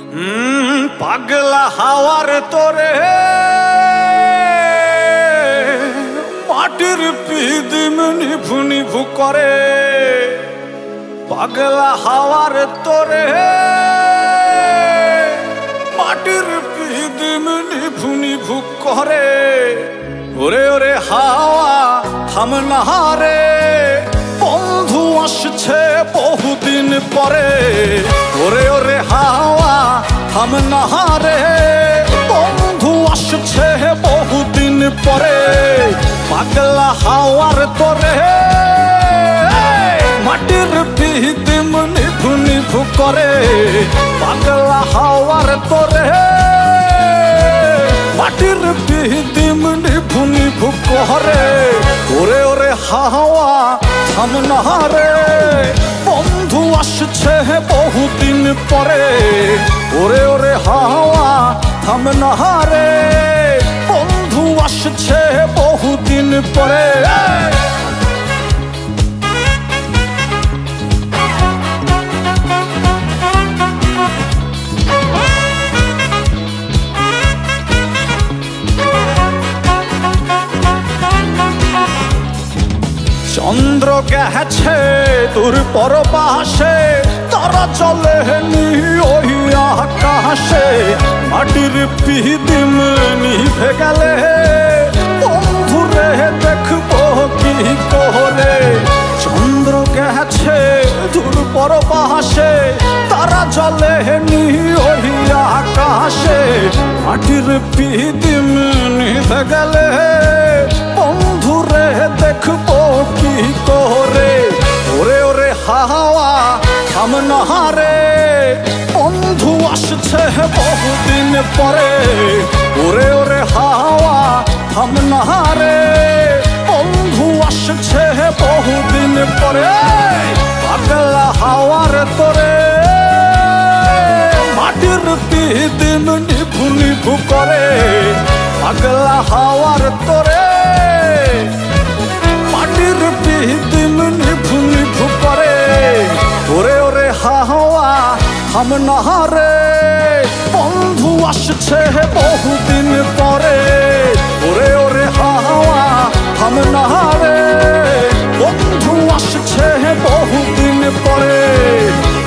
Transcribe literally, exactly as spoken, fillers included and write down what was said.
हम्म, पागला हावार तोरे माटिर पीदिम निभु निभु करे पागला हावार तोरे माटिर पीदिम निभु निभु करे ओरे ओरे हावा थाम ना रे बंधु आसछे बहुदिन परे ओरे ओरे हावा थाम ना रे बंधु आसछे बहुदिन परे पागला हावार तोरे माटिर पीदिम निभु निभु करे पागला हावार तोरे माटिर पीदिम निभु निभु करे ओरे ओरे हावा थाम ना रे बंधु आसछे बहुदिन परे ओरे ओरे हावा थाम ना रे बंधु आसछे बहुदिन परे चंद्र गेছে তোর পরবাসে তারা চলে ওই আকাশে মাটির পিদিম নিভে গেলে বন্ধুরে দেখবো কি করে চন্দ্র গেছে তোর পরবাসে তারা চলে ওই আকাশে মাটির পিদিম নিভে গেলে বন্ধুরে দেখবো কি করে ওরে ওরে হাওয়া থাম না রে বন্ধু আসছে বহুদিন পরে ওরে ওরে হাওয়া থাম না রে বন্ধু আসছে বহুদিন পরে পাগলা হাওয়ার তোরে মাটির পিদিম নিভু নিভু করে পাগলা হাওয়ার তোরে মাটির পিদিম নিভু নিভু করে ওরে ওরে হাওয়া থাম না রে বন্ধু আসছে বহুদিন পরে ওরে ওরে হাওয়া থাম না রে বন্ধু আসছে বহুদিন পরে